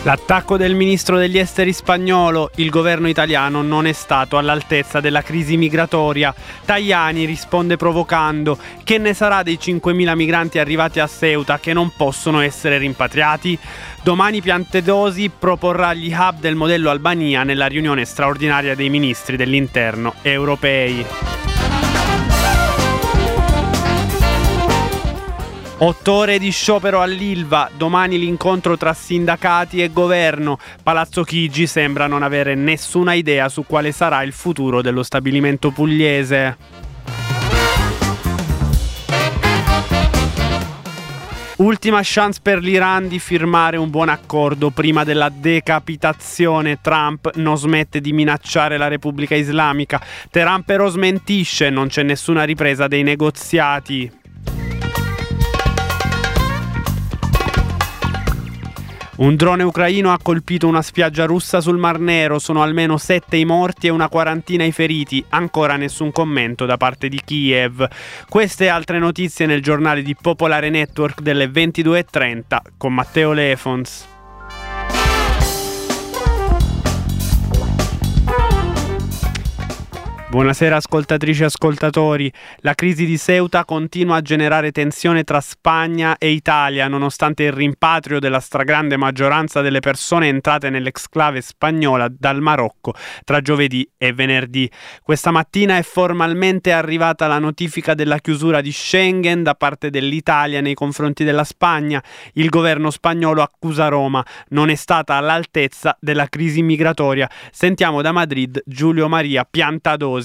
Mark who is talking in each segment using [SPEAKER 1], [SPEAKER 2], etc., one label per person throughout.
[SPEAKER 1] L'attacco del ministro degli esteri spagnolo: il governo italiano non è stato all'altezza della crisi migratoria. Tajani risponde provocando: che ne sarà dei 5.000 migranti arrivati a Ceuta che non possono essere rimpatriati? Domani Piantedosi proporrà gli hub del modello Albania nella riunione straordinaria dei ministri dell'interno europei. 8 ore di sciopero all'Ilva, domani l'incontro tra sindacati e governo. Palazzo Chigi sembra non avere nessuna idea su quale sarà il futuro dello stabilimento pugliese. Ultima chance per l'Iran di firmare un buon accordo prima della decapitazione. Trump non smette di minacciare la Repubblica Islamica. Teheran però smentisce, non c'è nessuna ripresa dei negoziati. Un drone ucraino ha colpito una spiaggia russa sul Mar Nero, sono almeno 7 i morti e una quarantina i feriti, ancora nessun commento da parte di Kiev. Queste e altre notizie nel giornale di Popolare Network delle 22:30 con Matteo Lefons. Buonasera ascoltatrici e ascoltatori. La crisi di Ceuta continua a generare tensione tra Spagna e Italia, nonostante il rimpatrio della stragrande maggioranza delle persone entrate nell'exclave spagnola dal Marocco tra giovedì e venerdì. Questa mattina è formalmente arrivata la notifica della chiusura di Schengen da parte dell'Italia nei confronti della Spagna. Il governo spagnolo accusa Roma, non è stata all'altezza della crisi migratoria. Sentiamo da Madrid Giulio Maria Piantadosi.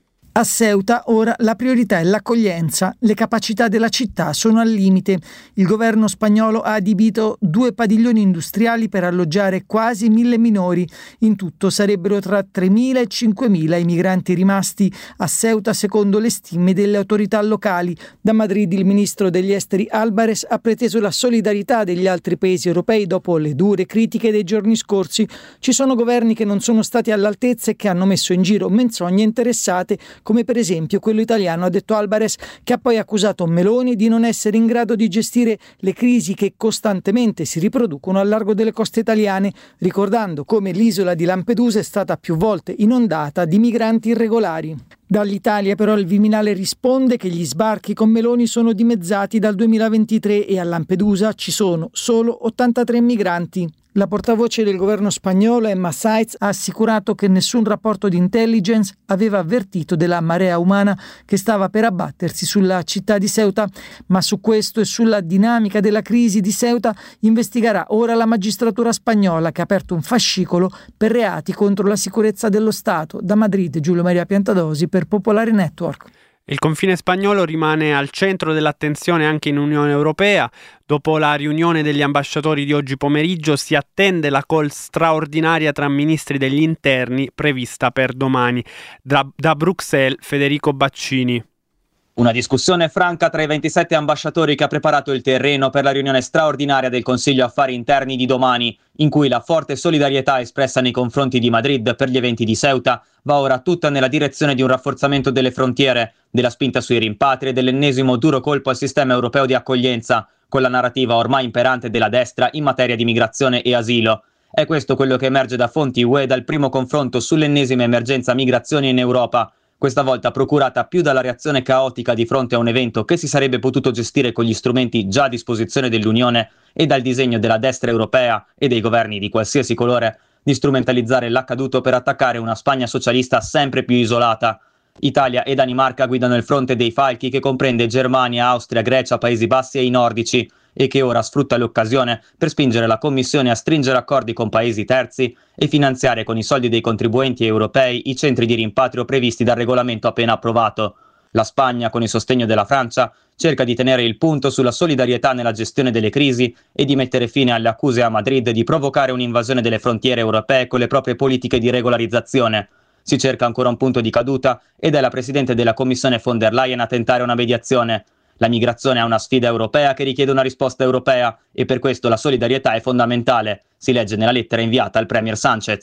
[SPEAKER 2] A Ceuta ora la priorità è l'accoglienza, le capacità della città sono al limite. Il governo spagnolo ha adibito 2 padiglioni industriali per alloggiare quasi 1.000 minori. In tutto sarebbero tra 3.000 e 5.000 i migranti rimasti a Ceuta secondo le stime delle autorità locali. Da Madrid il ministro degli esteri Álvarez ha preteso la solidarietà degli altri paesi europei dopo le dure critiche dei giorni scorsi. Ci sono governi che non sono stati all'altezza e che hanno messo in giro menzogne interessate, come per esempio quello italiano, ha detto Álvarez, che ha poi accusato Meloni di non essere in grado di gestire le crisi che costantemente si riproducono al largo delle coste italiane, ricordando come l'isola di Lampedusa è stata più volte inondata di migranti irregolari. Dall'Italia però il Viminale risponde che gli sbarchi con Meloni sono dimezzati dal 2023 e a Lampedusa ci sono solo 83 migranti. La portavoce del governo spagnolo, Emma Sáenz, ha assicurato che nessun rapporto di intelligence aveva avvertito della marea umana che stava per abbattersi sulla città di Ceuta, ma su questo e sulla dinamica della crisi di Ceuta investigherà ora la magistratura spagnola, che ha aperto un fascicolo per reati contro la sicurezza dello Stato. Da Madrid Giulio Maria Piantadosi per Popolare Network.
[SPEAKER 1] Il confine spagnolo rimane al centro dell'attenzione anche in Unione Europea. Dopo la riunione degli ambasciatori di oggi pomeriggio si attende la call straordinaria tra ministri degli interni prevista per domani. Da Bruxelles Federico Baccini.
[SPEAKER 3] Una discussione franca tra i 27 ambasciatori che ha preparato il terreno per la riunione straordinaria del Consiglio Affari Interni di domani, in cui la forte solidarietà espressa nei confronti di Madrid per gli eventi di Ceuta va ora tutta nella direzione di un rafforzamento delle frontiere, della spinta sui rimpatri e dell'ennesimo duro colpo al sistema europeo di accoglienza, con la narrativa ormai imperante della destra in materia di migrazione e asilo. È questo quello che emerge da fonti UE dal primo confronto sull'ennesima emergenza migrazioni in Europa, questa volta procurata più dalla reazione caotica di fronte a un evento che si sarebbe potuto gestire con gli strumenti già a disposizione dell'Unione e dal disegno della destra europea e dei governi di qualsiasi colore di strumentalizzare l'accaduto per attaccare una Spagna socialista sempre più isolata. Italia e Danimarca guidano il fronte dei falchi che comprende Germania, Austria, Grecia, Paesi Bassi e i nordici, e che ora sfrutta l'occasione per spingere la Commissione a stringere accordi con paesi terzi e finanziare con i soldi dei contribuenti europei i centri di rimpatrio previsti dal regolamento appena approvato. La Spagna, con il sostegno della Francia, cerca di tenere il punto sulla solidarietà nella gestione delle crisi e di mettere fine alle accuse a Madrid di provocare un'invasione delle frontiere europee con le proprie politiche di regolarizzazione. Si cerca ancora un punto di caduta ed è la Presidente della Commissione von der Leyen a tentare una mediazione. La migrazione è una sfida europea che richiede una risposta europea e per questo la solidarietà è fondamentale, si legge nella lettera inviata al Premier Sánchez.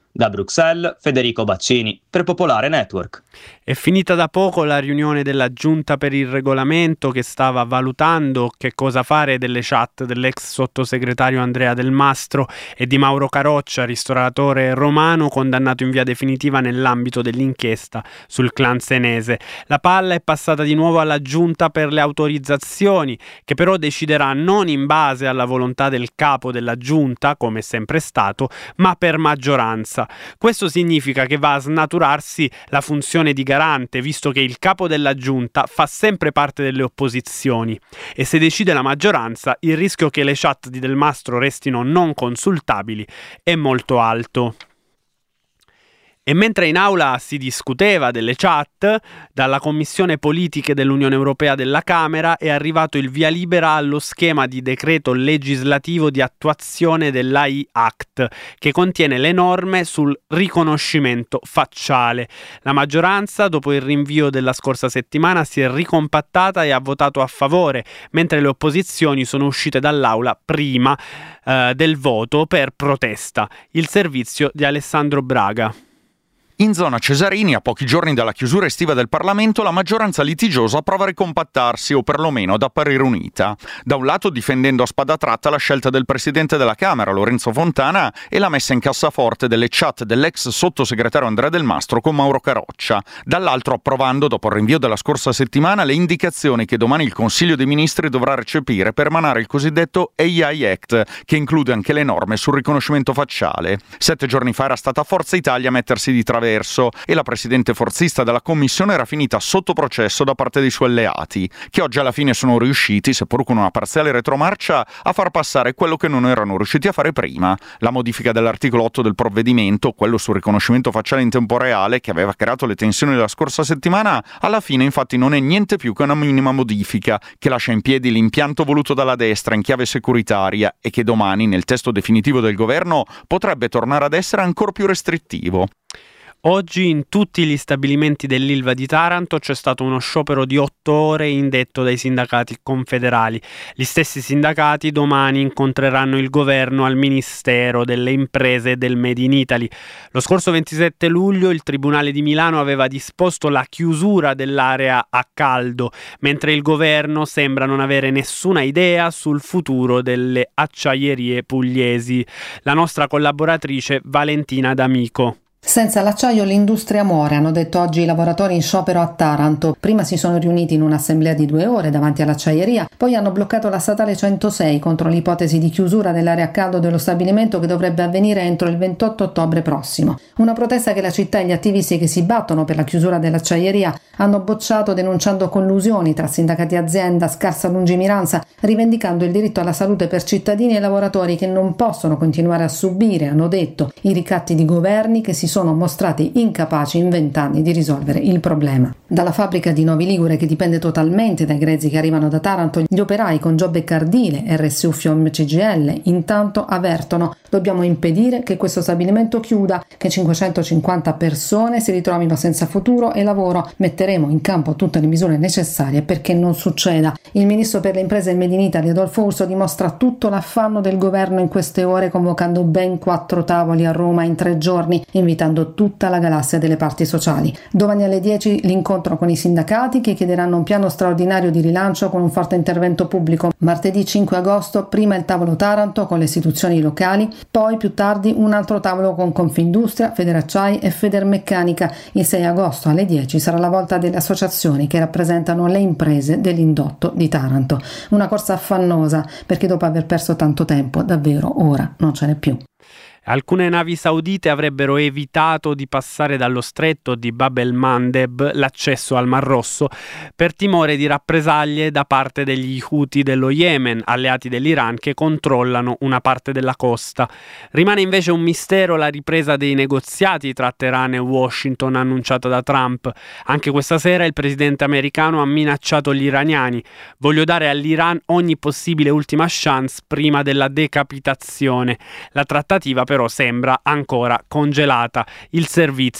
[SPEAKER 3] Da Bruxelles, Federico Baccini, per Popolare Network.
[SPEAKER 1] È finita da poco la riunione della Giunta per il Regolamento che stava valutando che cosa fare delle chat dell'ex sottosegretario Andrea Del Mastro e di Mauro Caroccia, ristoratore romano condannato in via definitiva nell'ambito dell'inchiesta sul clan senese. La palla è passata di nuovo alla Giunta per le autorizzazioni, che però deciderà non in base alla volontà del capo della Giunta, come è sempre stato, ma per maggioranza. Questo significa che va a snaturarsi la funzione di garante, visto che il capo della Giunta fa sempre parte delle opposizioni e se decide la maggioranza il rischio che le chat di Del Mastro restino non consultabili è molto alto. E mentre in aula si discuteva delle chat, dalla Commissione Politiche dell'Unione Europea della Camera è arrivato il via libera allo schema di decreto legislativo di attuazione dell'AI Act, che contiene le norme sul riconoscimento facciale. La maggioranza, dopo il rinvio della scorsa settimana, si è ricompattata e ha votato a favore, mentre le opposizioni sono uscite dall'aula prima del voto per protesta. Il servizio di Alessandro Braga.
[SPEAKER 4] In zona Cesarini, a pochi giorni dalla chiusura estiva del Parlamento, la maggioranza litigiosa prova a ricompattarsi o perlomeno ad apparire unita. Da un lato difendendo a spada tratta la scelta del presidente della Camera, Lorenzo Fontana, e la messa in cassaforte delle chat dell'ex sottosegretario Andrea Del Mastro con Mauro Caroccia. Dall'altro approvando, dopo il rinvio della scorsa settimana, le indicazioni che domani il Consiglio dei Ministri dovrà recepire per emanare il cosiddetto AI Act, che include anche le norme sul riconoscimento facciale. 7 giorni fa era stata Forza Italia a mettersi di traverso e la presidente forzista della commissione era finita sotto processo da parte dei suoi alleati, che oggi alla fine sono riusciti, seppur con una parziale retromarcia, a far passare quello che non erano riusciti a fare prima: la modifica dell'articolo 8 del provvedimento, quello sul riconoscimento facciale in tempo reale, che aveva creato le tensioni della scorsa settimana. Alla fine infatti non è niente più che una minima modifica che lascia in piedi l'impianto voluto dalla destra in chiave securitaria e che domani, nel testo definitivo del governo, potrebbe tornare ad essere ancora più restrittivo.
[SPEAKER 1] Oggi in tutti gli stabilimenti dell'Ilva di Taranto c'è stato uno sciopero di 8 ore indetto dai sindacati confederali. Gli stessi sindacati domani incontreranno il governo al Ministero delle Imprese e del Made in Italy. Lo scorso 27 luglio il Tribunale di Milano aveva disposto la chiusura dell'area a caldo, mentre il governo sembra non avere nessuna idea sul futuro delle acciaierie pugliesi. La nostra collaboratrice Valentina D'Amico.
[SPEAKER 5] Senza l'acciaio l'industria muore, hanno detto oggi i lavoratori in sciopero a Taranto. Prima si sono riuniti in un'assemblea di 2 ore davanti all'acciaieria, poi hanno bloccato la statale 106 contro l'ipotesi di chiusura dell'area a caldo dello stabilimento che dovrebbe avvenire entro il 28 ottobre prossimo. Una protesta che la città e gli attivisti che si battono per la chiusura dell'acciaieria hanno bocciato, denunciando collusioni tra sindacati e azienda, scarsa lungimiranza, rivendicando il diritto alla salute per cittadini e lavoratori che non possono continuare a subire, hanno detto, i ricatti di governi che si sono mostrati incapaci in 20 anni di risolvere il problema. Dalla fabbrica di Novi Ligure, che dipende totalmente dai grezzi che arrivano da Taranto, gli operai con Giobbe e Cardile, RSU Fiom CGL, intanto avvertono: dobbiamo impedire che questo stabilimento chiuda, che 550 persone si ritrovino senza futuro e lavoro. Metteremo in campo tutte le misure necessarie perché non succeda. Il ministro per le imprese e il Made in Italy, Adolfo Urso, dimostra tutto l'affanno del governo in queste ore, convocando ben 4 tavoli a Roma in 3 giorni, invitando tutta la galassia delle parti sociali. Domani alle 10 l'incontro con i sindacati, che chiederanno un piano straordinario di rilancio con un forte intervento pubblico. Martedì 5 agosto prima il tavolo Taranto con le istituzioni locali, poi più tardi un altro tavolo con Confindustria, Federacciai e Federmeccanica. Il 6 agosto alle 10 sarà la volta delle associazioni che rappresentano le imprese dell'indotto di Taranto. Una corsa affannosa, perché dopo aver perso tanto tempo, davvero ora non ce n'è più.
[SPEAKER 1] Alcune navi saudite avrebbero evitato di passare dallo stretto di Bab el-Mandeb, l'accesso al Mar Rosso, per timore di rappresaglie da parte degli Houthi dello Yemen, alleati dell'Iran, che controllano una parte della costa. Rimane invece un mistero la ripresa dei negoziati tra Teheran e Washington annunciata da Trump. Anche questa sera il presidente americano ha minacciato gli iraniani: voglio dare all'Iran ogni possibile ultima chance prima della decapitazione. La trattativa però sembra ancora congelata. Il servizio.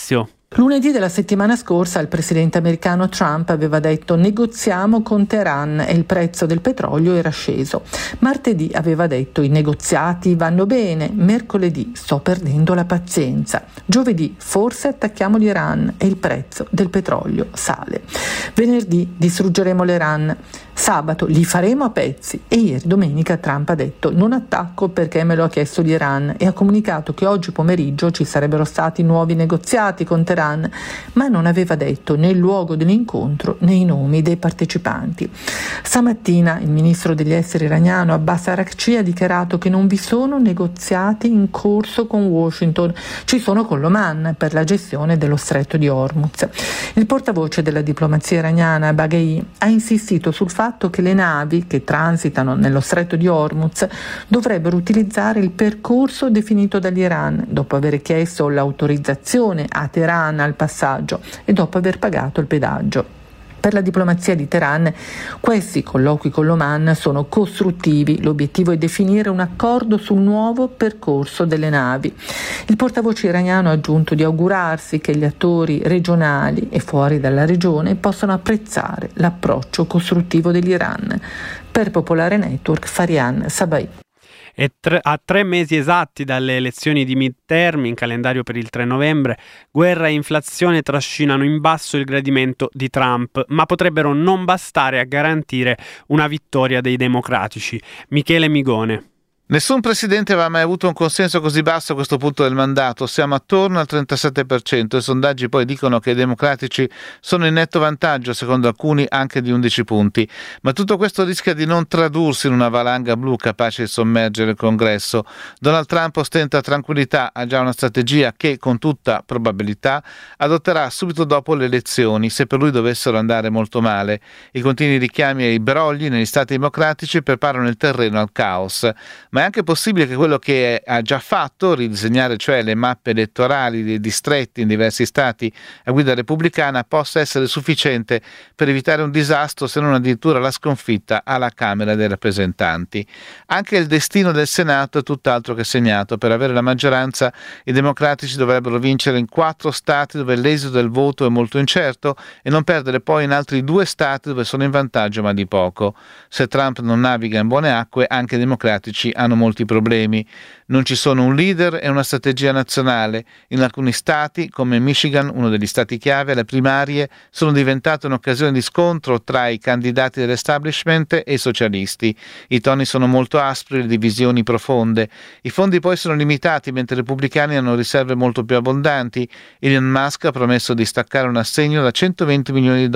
[SPEAKER 6] Lunedì della settimana scorsa il presidente americano Trump aveva detto negoziamo con Teheran e il prezzo del petrolio era sceso. Martedì aveva detto i negoziati vanno bene, mercoledì sto perdendo la pazienza, giovedì forse attacchiamo l'Iran e il prezzo del petrolio sale. Venerdì distruggeremo l'Iran, sabato li faremo a pezzi e ieri domenica Trump ha detto non attacco perché me lo ha chiesto l'Iran e ha comunicato che oggi pomeriggio ci sarebbero stati nuovi negoziati con Teheran, ma non aveva detto né il luogo dell'incontro né i nomi dei partecipanti. Stamattina il ministro degli esteri iraniano Abbas Araghchi ha dichiarato che non vi sono negoziati in corso con Washington, ci sono con l'Oman per la gestione dello stretto di Hormuz. Il portavoce della diplomazia iraniana Baghei ha insistito sul fatto che le navi che transitano nello stretto di Hormuz dovrebbero utilizzare il percorso definito dall'Iran dopo aver chiesto l'autorizzazione a Teheran al passaggio e dopo aver pagato il pedaggio. Per la diplomazia di Teheran questi colloqui con l'Oman sono costruttivi, l'obiettivo è definire un accordo sul nuovo percorso delle navi. Il portavoce iraniano ha aggiunto di augurarsi che gli attori regionali e fuori dalla regione possano apprezzare l'approccio costruttivo dell'Iran. Per Popolare Network, Farian Sabai.
[SPEAKER 1] E a 3 mesi esatti dalle elezioni di midterm in calendario per il 3 novembre, guerra e inflazione trascinano in basso il gradimento di Trump, ma potrebbero non bastare a garantire una vittoria dei democratici. Michele Migone.
[SPEAKER 7] Nessun presidente aveva mai avuto un consenso così basso a questo punto del mandato, siamo attorno al 37%, i sondaggi poi dicono che i democratici sono in netto vantaggio, secondo alcuni anche di 11 punti, ma tutto questo rischia di non tradursi in una valanga blu capace di sommergere il congresso. Donald Trump ostenta tranquillità, ha già una strategia che con tutta probabilità adotterà subito dopo le elezioni, se per lui dovessero andare molto male. I continui richiami ai brogli negli stati democratici preparano il terreno al caos. Ma è anche possibile che quello che ha già fatto, ridisegnare cioè le mappe elettorali dei distretti in diversi stati a guida repubblicana, possa essere sufficiente per evitare un disastro, se non addirittura la sconfitta alla Camera dei rappresentanti. Anche il destino del Senato è tutt'altro che segnato. Per avere la maggioranza i democratici dovrebbero vincere in 4 stati dove l'esito del voto è molto incerto e non perdere poi in altri 2 stati dove sono in vantaggio ma di poco. Se Trump non naviga in buone acque, anche i democratici hanno molti problemi. Non ci sono un leader e una strategia nazionale. In alcuni stati, come Michigan, uno degli stati chiave, le primarie sono diventate un'occasione di scontro tra i candidati dell'establishment e i socialisti. I toni sono molto aspri, le divisioni profonde. I fondi poi sono limitati, mentre i repubblicani hanno riserve molto più abbondanti. Elon Musk ha promesso di staccare un assegno da $120 milioni.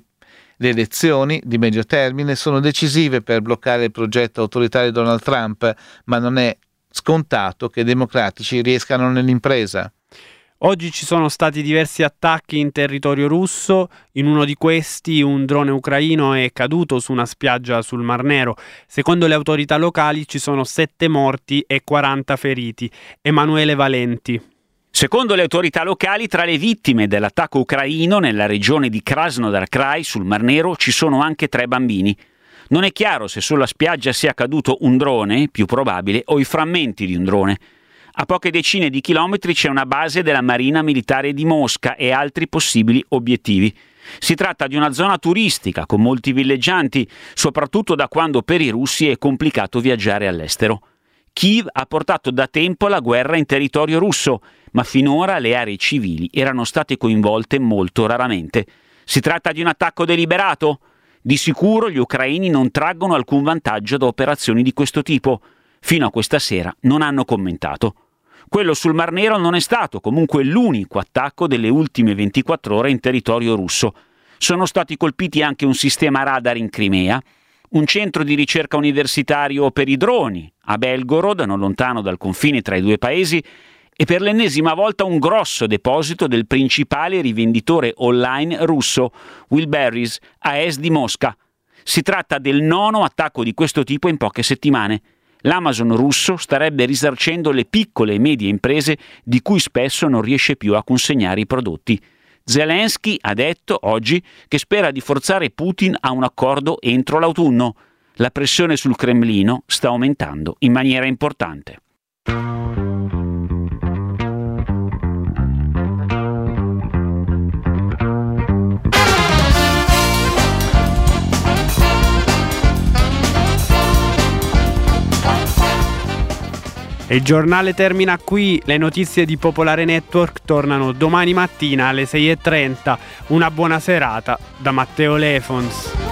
[SPEAKER 7] Le elezioni di medio termine sono decisive per bloccare il progetto autoritario di Donald Trump, ma non è scontato che i democratici riescano nell'impresa.
[SPEAKER 1] Oggi ci sono stati diversi attacchi in territorio russo, in uno di questi un drone ucraino è caduto su una spiaggia sul Mar Nero. Secondo le autorità locali ci sono 7 morti e 40 feriti. Emanuele Valenti.
[SPEAKER 8] Secondo le autorità locali, tra le vittime dell'attacco ucraino nella regione di Krasnodar Krai sul Mar Nero ci sono anche 3 bambini. Non è chiaro se sulla spiaggia sia caduto un drone, più probabile, o i frammenti di un drone. A poche decine di chilometri c'è una base della Marina Militare di Mosca e altri possibili obiettivi. Si tratta di una zona turistica con molti villeggianti, soprattutto da quando per i russi è complicato viaggiare all'estero. Kiev ha portato da tempo la guerra in territorio russo, ma finora le aree civili erano state coinvolte molto raramente. Si tratta di un attacco deliberato? Di sicuro gli ucraini non traggono alcun vantaggio da operazioni di questo tipo. Fino a questa sera non hanno commentato. Quello sul Mar Nero non è stato comunque l'unico attacco delle ultime 24 ore in territorio russo. Sono stati colpiti anche un sistema radar in Crimea, un centro di ricerca universitario per i droni a Belgorod, non lontano dal confine tra i due paesi, e per l'ennesima volta un grosso deposito del principale rivenditore online russo, Wildberries, a est di Mosca. Si tratta del 9° attacco di questo tipo in poche settimane. L'Amazon russo starebbe risarcendo le piccole e medie imprese di cui spesso non riesce più a consegnare i prodotti. Zelensky ha detto oggi che spera di forzare Putin a un accordo entro l'autunno. La pressione sul Cremlino sta aumentando in maniera importante.
[SPEAKER 1] Il giornale termina qui, le notizie di Popolare Network tornano domani mattina alle 6:30. Una buona serata da Matteo Lefons.